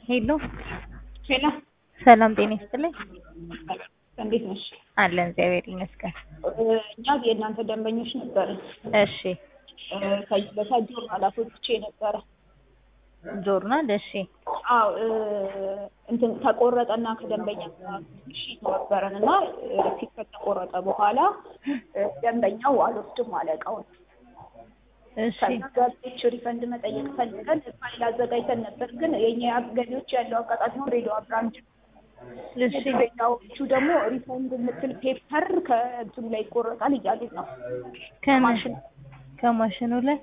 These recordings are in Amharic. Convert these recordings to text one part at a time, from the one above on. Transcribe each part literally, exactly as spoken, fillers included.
ሄሎ ሄሎ ሰላም ጤና ይስጥልኝ። እንዴት ነሽ? አለን እግዚአብሔር ይመስገን። እኛ የእናንተ ደንበኞች ነበርን። እሺ ከዚህ በታች ጆርናል አስወጥቼ ነበረ። ጆርናል እሺ። አዎ እንትን ተቆረጠና ከደንበኛ እሺ ነበረን እና ፊት ከተቆረጠ በኋላ ደንበኛው አልወስድም አለ እቃውን። እሺ ከጋዜጦች ሪፈንድ መጠየቅ ፈልገን ፋይል አዘጋጅተን ነበር፣ ግን የኛ ገቢዎች ያለው አጋጣሚ ነው ሬዲዮ ብራንች። እሺ ሬዲዮዎቹ ደግሞ ሪፈንድ የምትል ፔፐር ከእንትኑ ላይ ይቆረጣል እያሉት ነው። ከማሽን ከማሽኑ ላይ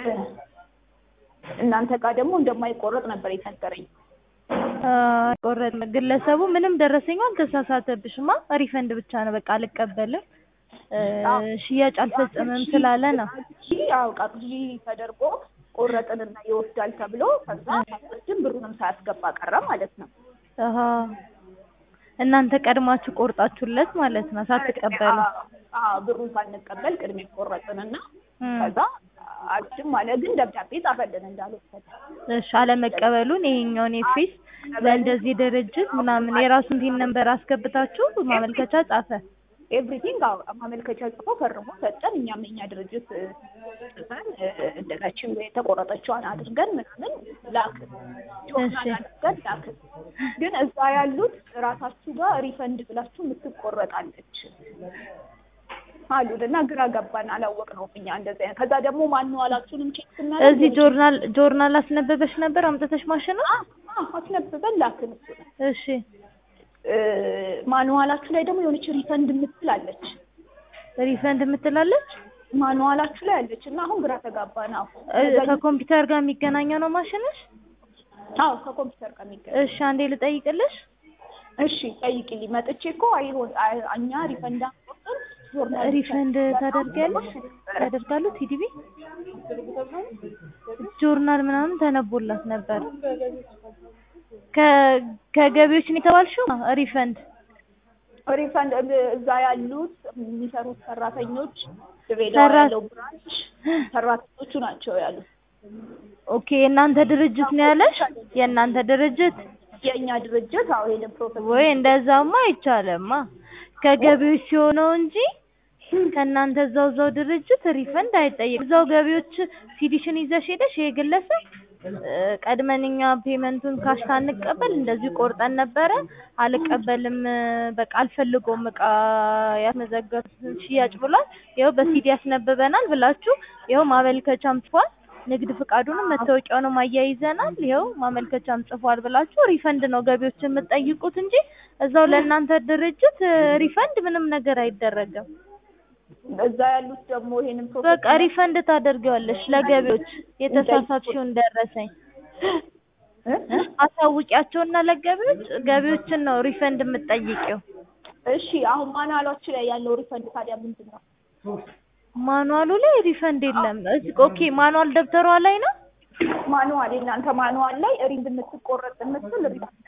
እናንተ ጋር ደግሞ እንደማይቆረጥ ነበር የተነገረኝ። ቆረጥ ግለሰቡ ምንም ደረሰኝ አልተሳሳተብሽማ፣ ሪፈንድ ብቻ ነው በቃ አልቀበልም ሽያጭ አልፈጸመም ስላለ ነው። ያው ቃጥጂ ተደርጎ ቆረጥንና ይወስዳል ተብሎ ከዛ ታስቀድም ብሩንም ሳያስገባ ቀረ ማለት ነው። አሃ እናንተ ቀድማችሁ ቆርጣችሁለት ማለት ነው ሳትቀበሉ? አዎ ብሩን ሳንቀበል ቅድሜ ቆረጥንና ከዛ አድም ማለት ግን ደብዳቤ ጻፈልን እንዳልወሰደ። እሺ አለመቀበሉን ይሄኛውን ኤፍኤስ ለእንደዚህ ድርጅት ምናምን የራሱን ቲን ነምበር አስገብታችሁ ማመልከቻ ጻፈ። ኤቭሪቲንግ ማመልከቻ ጽፎ ፈርሞ ሰጠን። እኛም የኛ ድርጅት ጽፈን እንደዛችን የተቆረጠችዋን አድርገን ምናምን ላክን። ጆርናል አድርገን ላክን። ግን እዛ ያሉት ራሳችሁ ጋር ሪፈንድ ብላችሁ የምትቆረጣለች አሉና ግራ ገባን፣ አላወቅነውም እኛ እንደዛ። ከዛ ደግሞ ማንዋላችሁንም ቼክ ስናደርግ እዚህ ጆርናል ጆርናል አስነበበሽ ነበር አምጥተሽ ማሽኑ? አዎ አስነበበን ላክን። እሺ ማኑዋላችሁ ላይ ደግሞ የሆነች ሪፈንድ የምትላለች ሪፈንድ የምትላለች ማኑዋላችሁ ላይ አለች እና አሁን ግራ ተጋባን። አሁን ከኮምፒውተር ጋር የሚገናኘው ነው ማሽንሽ? አዎ ከኮምፒውተር ጋር የሚገናኘው። እሺ አንዴ ልጠይቅልሽ። እሺ ጠይቂልኝ። መጥቼ እኮ አይሆን እኛ ሪፈንድ አቆጥን ሪፈንድ ታደርጊያለሽ? ያደርጋሉ ቲዲቢ ጆርናል ምናምን ተነቦላት ነበር። ከገቢዎች ነው የተባልሽው? ሪፈንድ ሪፈንድ እዛ ያሉት የሚሰሩት ሰራተኞች ድሬዳዋ ያለው ብራንች ሰራተኞቹ ናቸው ያሉት። ኦኬ የእናንተ ድርጅት ነው ያለሽ? የእናንተ ድርጅት? የኛ ድርጅት አዎ ሄደን ፕሮሰስ ወይ እንደዛማ አይቻልማ። ከገቢዎች ሲሆነው እንጂ ከእናንተ እዛው እዛው ድርጅት ሪፈንድ አይጠየቅም። እዛው ገቢዎች ሲዲሽን ይዘሽ ሄደሽ ይሄ ግለሰብ ቀድመንኛ ፔመንቱን ካሽ ሳንቀበል እንደዚህ ቆርጠን ነበረ አልቀበልም በቃ አልፈልጎም እቃ ያስመዘገቡትን ሽያጭ ብሏል፣ ይኸው በሲዲ ያስነበበናል ብላችሁ ይኸው ማመልከቻም ጽፏል፣ ንግድ ፍቃዱንም መታወቂያውንም አያይዘናል፣ ይኸው ማመልከቻም ጽፏል ብላችሁ ሪፈንድ ነው ገቢዎች የምትጠይቁት እንጂ እዛው ለእናንተ ድርጅት ሪፈንድ ምንም ነገር አይደረግም። እዛ ያሉት ደግሞ ይሄንን ፕሮሰስ በቃ ሪፈንድ ታደርጊዋለሽ ለገቢዎች የተሳሳትሽውን ደረሰኝ አሳውቂያቸውና ለገቢዎች ገቢዎችን ነው ሪፈንድ የምትጠይቂው። እሺ አሁን ማኑዋላችሁ ላይ ያለው ሪፈንድ ታዲያ ምንድን ነው? ማኑዋሉ ላይ ሪፈንድ የለም። ኦኬ ማኑዋል ደብተሯ ላይ ነው? ማኑዋል እናንተ ማኑዋል ላይ ሪንድ የምትቆረጥ የምትል ሪፈንድ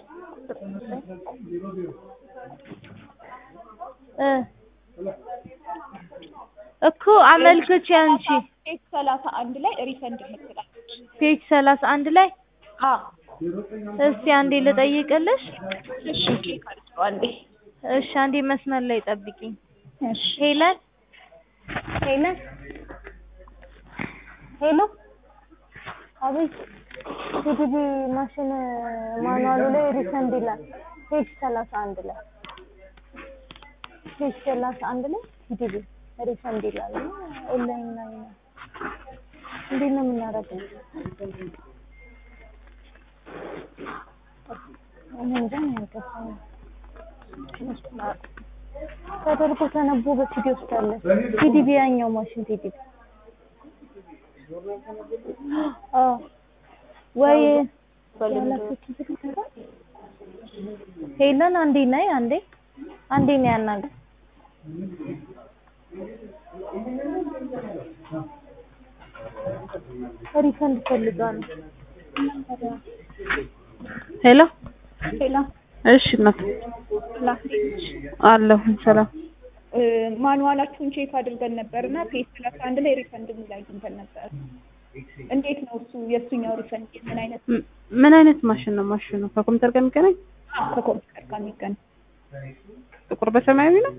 እ እኮ አመልክቼ አንቺ ፔጅ ሰላሳ አንድ ላይ ሪፈንድ የምትላለች። ፔጅ ሰላሳ አንድ ላይ አዎ እስቲ አንዴ ልጠይቅልሽ። እሺ ቼክ አድርገው አንዴ። እሺ አንዴ መስመር ላይ ጠብቂኝ። እሺ ሄለን ሄለን ሄሎ አቤት። ቲዲቢ ማሽን ማኑዋሉ ላይ ሪፈንድ ይላል ፔጅ ሰላሳ አንድ ላይ ፔጅ ሰላሳ አንድ ላይ ቲዲቢ ሪፈንድ ይላል። ኦንላይን ላይ ነው እንዴት ነው የምናደርገው? እንዴት ነው ያልከፈው? ተደርጎ ተነቦ በሲዲ ውስጥ አለ ቲዲቢ ያኛው ማሽን ቲዲቢ አዎ ወይ ሄለን አንዴ ነይ አንዴ አንዴ ነይ አናግር ሪፈንድ ፈልጋለሁ። ሄሎ ሄሎ እሺ እናት አለሁ ሰላም። ማኑዋላችሁን ቼክ አድርገን ነበርና ፔጅ ሰላሳ አንድ ላይ ሪፈንድ የሚል አግኝተን ነበር። እንዴት ነው እሱ የእሱኛው ሪፈንድ ምን አይነት ም- ምን አይነት ማሽን ነው? ማሽኑ ከኮምፒውተር ጋር የሚገናኝ ከኮምፒውተር ጋር የሚገናኝ ጥቁር በሰማያዊ ነው?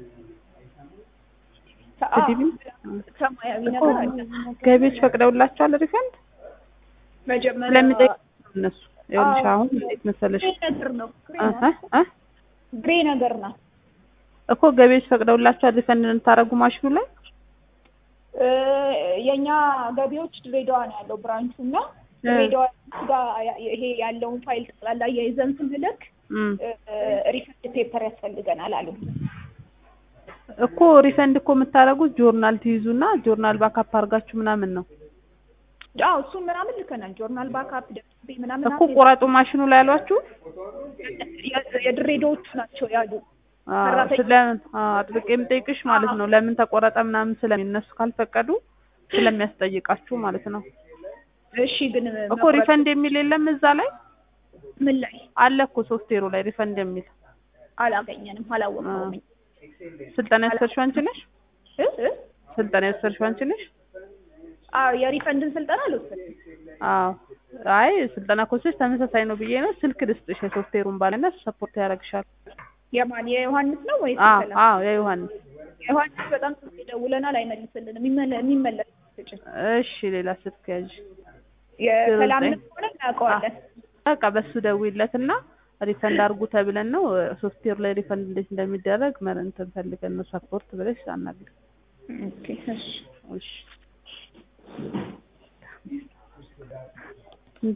አዎ ቲቪ ሰማያዊ እኮ ነገር አለ። ገቢዎች ፈቅደውላቸዋል ሪፈንድ መጀመሪያ ስለሚጠይቁ እነሱ ይኸውልሽ አሁን እንዴት መሰለሽ ግሬ ነገር ነው አሀ አ ግሬ ነገር ነው እኮ ገቢዎች ፈቅደውላቸዋል ሪፈንድ እንድታረጉ ማሽኑ ላይ እ የኛ ገቢዎች ድሬዳዋ ነው ያለው ብራንቹ እና ድሬዳዋ ጋር ይሄ ያለውን ፋይል ጠቅላላ የይዘን ስንልክ እም ሪፈንድ ፔፐር ያስፈልገናል አሉ። እኮ ሪፈንድ እኮ የምታረጉት ጆርናል ትይዙና ጆርናል ባካፕ አድርጋችሁ ምናምን ነው አዎ እሱ ምናምን ልከናል። ጆርናል ባካፕ ደብዳቤ ምናምን እኮ ቆራጡ ማሽኑ ላይ ያሏችሁ የድሬዳዎቹ ናቸው ያሉ። አዎ ስለምን አጥብቄ የምጠይቅሽ ማለት ነው ለምን ተቆረጠ ምናምን ስለሚነሱ ካልፈቀዱ ስለሚያስጠይቃችሁ ማለት ነው። እሺ ግን እኮ ሪፈንድ የሚል የለም እዛ ላይ ምን ላይ አለ እኮ ሶፍትዌሩ ላይ ሪፈንድ የሚል አላገኘንም፣ አላወቅነውም። ስልጠና የወሰድሽው አንቺ ነሽ? እ እ ስልጠና የወሰድሽው አንቺ ነሽ? አዎ የሪፈንድን ስልጠና አልወሰድኩም። አዎ አይ ስልጠና ኮርሶች ተመሳሳይ ነው ብዬ ነው። ስልክ ልስጥሽ የሶፍትዌሩን ባለና ሰፖርት ያደርግሻል። የማን የዮሐንስ ነው ወይስ አዎ ሰላም? አዎ የዮሐንስ ዮሐንስ በጣም ስልክ ደውለናል አይመልስልንም። የሚመለስ ስጭ። እሺ ሌላ ስልክ ያዥ። የሰላም ሆነ እናውቀዋለን። በቃ በሱ ደውይለትና ሪፈንድ አድርጉ ተብለን ነው ሶፍትዌር ላይ ሪፈንድ እንዴት እንደሚደረግ እንትን ፈልገን ነው ሰፖርት ብለሽ አናግሪ። ኦኬ እሺ እሺ